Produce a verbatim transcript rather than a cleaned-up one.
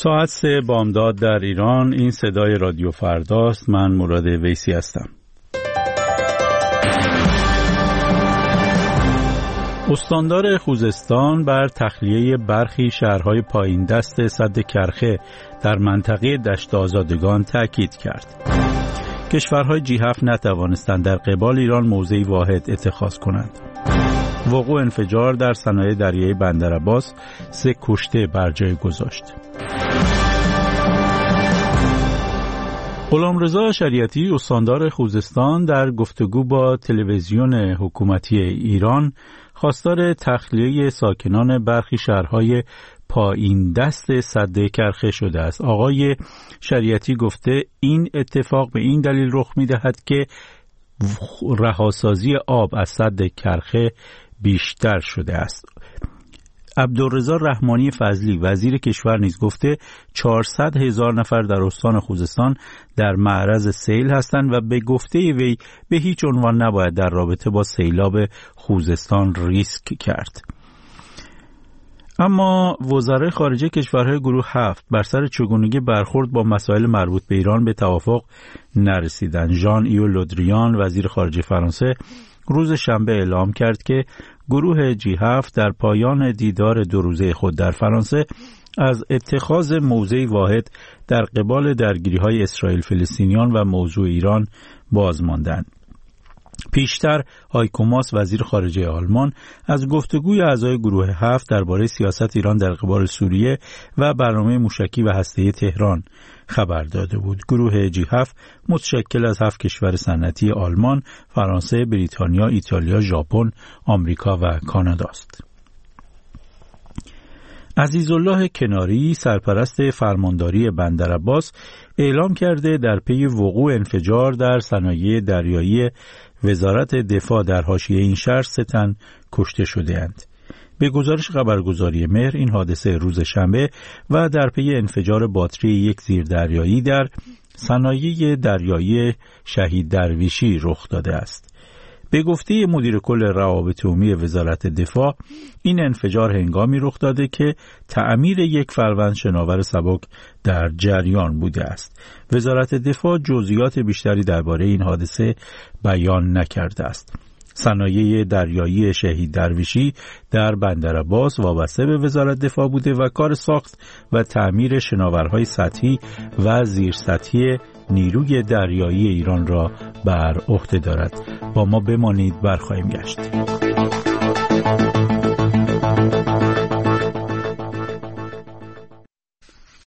ساعت سه بامداد در ایران. این صدای رادیو فرداست. من مراد ویسی هستم. استاندار خوزستان بر تخلیه برخی شهرهای پایین دست سد کرخه در منطقه دشت آزادگان تأکید کرد. کشورهای جی هفت نتوانستند در قبال ایران موضعی واحد اتخاذ کنند. وقوع انفجار در صنایع دریایی بندرعباس سه کشته بر جای گذاشت. غلامرضا شریعتی استاندار خوزستان در گفتگو با تلویزیون حکومتی ایران خواستار تخلیه ساکنان برخی شهرهای پایین دست سد کرخه شده است. آقای شریعتی گفته این اتفاق به این دلیل رخ می‌دهد که رهاسازی آب از سد کرخه بیشتر شده است. عبدالرضا رحمانی فضلی وزیر کشور نیز گفته چهارصد هزار نفر در استان خوزستان در معرض سیل هستند و به گفته وی به هیچ عنوان نباید در رابطه با سیلاب خوزستان ریسک کرد. اما وزرای خارجه کشورهای گروه هفت بر سر چگونگی برخورد با مسائل مربوط به ایران به توافق نرسیدند. ژان ایو لودریان وزیر خارجه فرانسه روز شنبه اعلام کرد که گروه جی هفت در پایان دیدار دو روزه خود در فرانسه از اتخاذ موضع واحد در قبال درگیری‌های اسرائیل فلسطینیان و موضوع ایران باز ماندند. پیشتر هایکو ماس وزیر خارجه آلمان از گفتگوی اعضای گروه هفت درباره سیاست ایران در قبال سوریه و برنامه موشکی و هسته‌ای تهران خبر داده بود. گروه جی هفت متشکل از هفت کشور صنعتی آلمان، فرانسه، بریتانیا، ایتالیا، ژاپن، آمریکا و کانادا است. عزیزالله کناری سرپرست فرمانداری بندرعباس اعلام کرده در پی وقوع انفجار در صنایع دریایی وزارت دفاع در حاشیه این شهر سه تن کشته شده‌اند. به گزارش خبرگزاری مهر این حادثه روز شنبه و در پی انفجار باتری یک زیردریایی در صنایع دریایی شهید درویشی رخ داده است. به گفته مدیر کل روابط عمومی وزارت دفاع این انفجار هنگامی رخ داده که تعمیر یک فروند شناور سبک در جریان بوده است. وزارت دفاع جزئیات بیشتری درباره این حادثه بیان نکرده است. صنایع دریایی شهید درویشی در بندرعباس وابسته به وزارت دفاع بوده و کار ساخت و تعمیر شناورهای سطحی و زیر سطحی نیروی دریایی ایران را بر عهده دارد. با ما بمانید، برخواهیم گشت.